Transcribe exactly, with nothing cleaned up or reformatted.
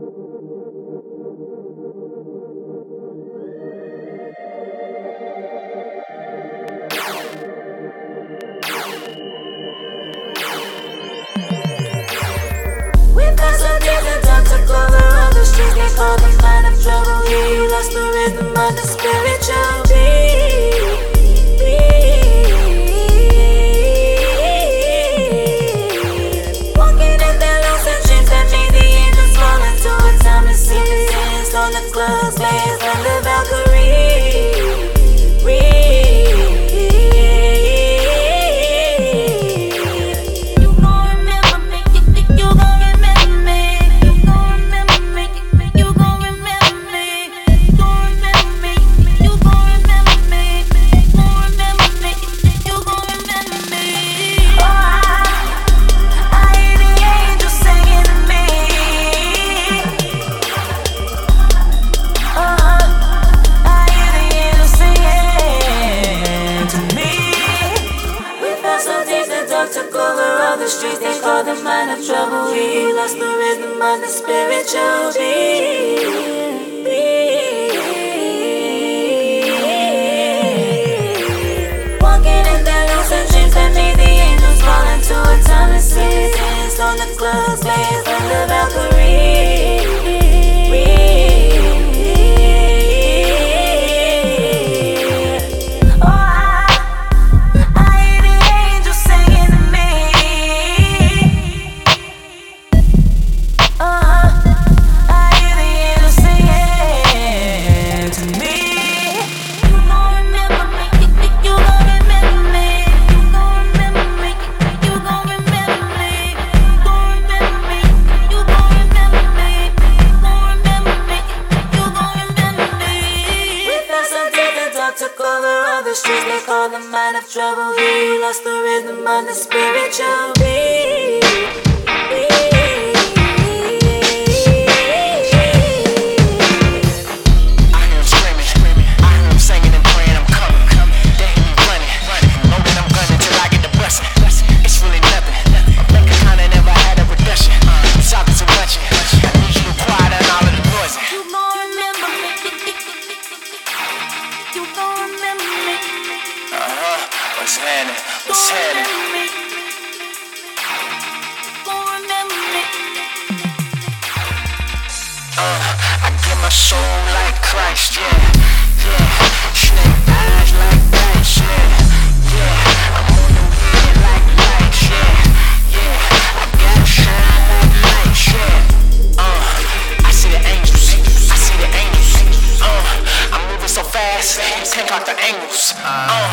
On the spiritual beat, walking in their lost and dreams that made the angels fall into a timeless sequence on the club's lands from the Valkyrie. Took over all the streets, they called the mind of trouble. We lost the rhythm on the spiritual beat. Walking in their lost and dreams that made the angels fall into a timeless sequence on the club's lands from the Valkyrie. Took over all the streets, they called the mind of trouble. We lost the rhythm on the spiritual beat. I hear them screaming, screaming. I hear them singing and praying I'm coming, coming. They hear me running, running. Know that I'm gunning till I get the blessing. It's really nothing. My bank account ain't never had a reduction. It's talking too much. I need you to quiet and all of the noise. You gon' remember me. You gon' remember me. Uh-huh. What's happening? What's happening? Gon' remember me. Uh, I give my soul like Christ, yeah, yeah. Snake eyes like dice, yeah, yeah. I'm on your head like lights, yeah, yeah. I gotta shine like lights, yeah. Uh, I see the angels, I see the angels. Uh, I'm moving so fast, you can't clock the angles. Uh.